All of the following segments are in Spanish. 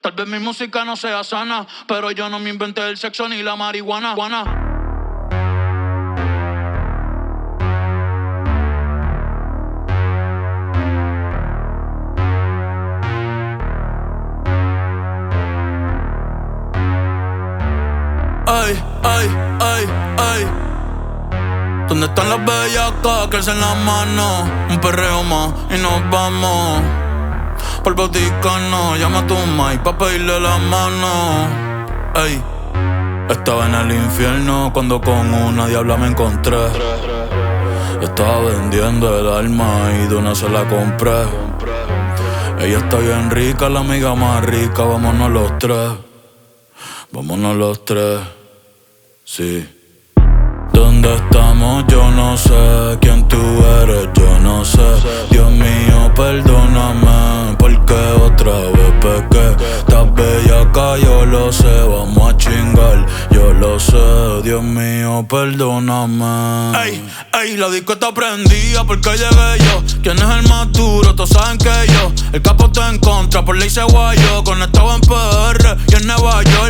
Tal vez mi música no sea sana, pero yo no me inventé el sexo ni la marihuana. Ay, ay, ay, ay. ¿Dónde están las bellacas que alzan las manos? Un perreo más y nos vamos. Por Vaticano, llama a tu Mike pa' pedirle la mano. Ey, estaba en el infierno cuando con una diabla me encontré. Estaba vendiendo el alma y de una se la compré. Ella está bien rica, la amiga más rica, vámonos los tres. Vámonos los tres, sí. ¿Dónde estamos? Yo no sé. ¿Quién tú eres? Yo no sé. Dios mío, perdóname, porque otra vez pequé. Estás bellaca, yo lo sé. Vamos a chingar, yo lo sé. Dios mío, perdóname. Ey, ey, la disco está prendida porque llegué yo. ¿Quién es el más duro? Todos saben que yo. El capo está en contra, por ley se guayó. Conectado en PR y en Nueva York.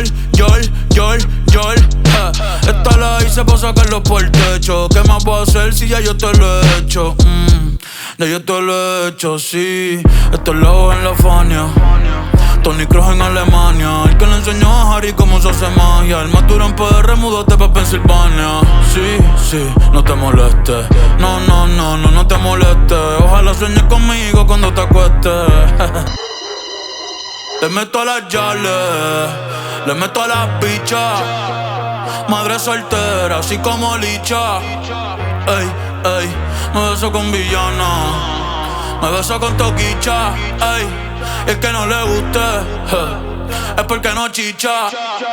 Esta la hice pa' sacarlo por el techo. ¿Qué más voy a hacer si ya yo te lo he hecho? Ya yo te lo he hecho, sí. Esto es lobo en la Fania, Tony Kroos en Alemania. El que le enseñó a Harry cómo se hace magia. El más duro en PR, múdate pa' Pensilvania. Sí, no te molestes. No te molestes. Ojalá sueñes conmigo cuando te acuestes. Le meto a las yales, le meto a las bichas. Madre soltera, así como licha. Ey, ey, me beso con villana, me beso con toquicha. Ey, y el que no le guste, es porque no chicha.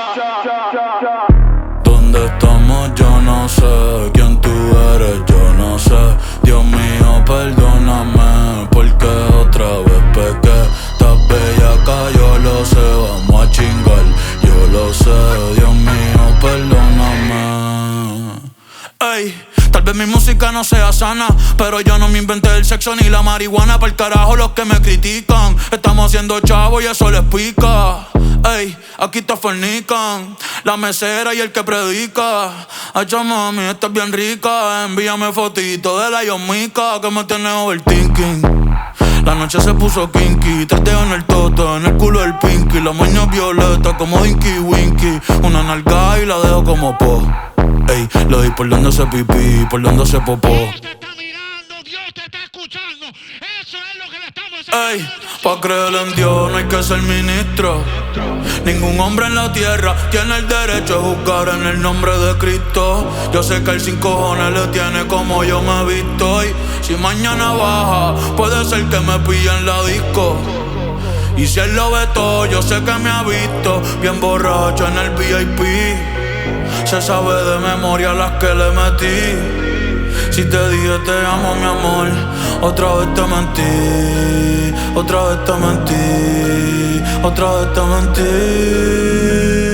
¿Dónde estamos? Yo no sé. ¿Quién tú eres? Yo no sé. Dios mío, perdóname, porque otra vez pequé. Estás bellaca, yo lo sé. Vamos a chingar, yo lo sé. Dios mío, perdóname. Ey, tal vez mi música no sea sana, pero yo no me inventé el sexo ni la marihuana. Pa'l carajo los que me critican. Estamos haciendo chavo y eso les pica. Ey, aquí te fornican, la mesera y el que predica. Ay, mami, esta es bien rica. Envíame fotito de la yomica que me tiene overthinking. La noche se puso kinky, 3 dedos en el toto, en el culo del pinky. La moña violeta como Dinky Winky. Una nalga y la dejo como po. Ey, lo di por donde se pipí, por donde se popó. Dios te está mirando, Dios te está escuchando. Eso es lo que le estamos haciendo. Ey, pa' creer en Dios no hay que ser ministro. Ningún hombre en la tierra tiene el derecho a juzgar en el nombre de Cristo. Yo sé que él sin cojones le tiene como yo me he visto. Y si mañana baja, puede ser que me pille en la disco. Y si él lo ve todo, yo sé que me ha visto bien borracho en el VIP. Se sabe de memoria las que le metí. Si te dije te amo, mi amor, otra vez te mentí. Otra vez te mentí. Otra vez te mentí.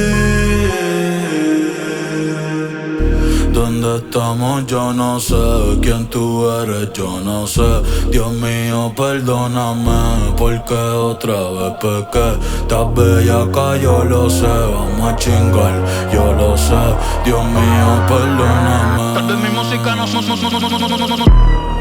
¿Dónde estamos? Yo no sé. ¿Quién tú eres? Yo no sé. Dios mío, perdóname, porque otra vez pequé. Estás bellaca, yo lo sé. Vamos a chingar, yo lo sé. Dios mío, perdóname. Tal vez mi música no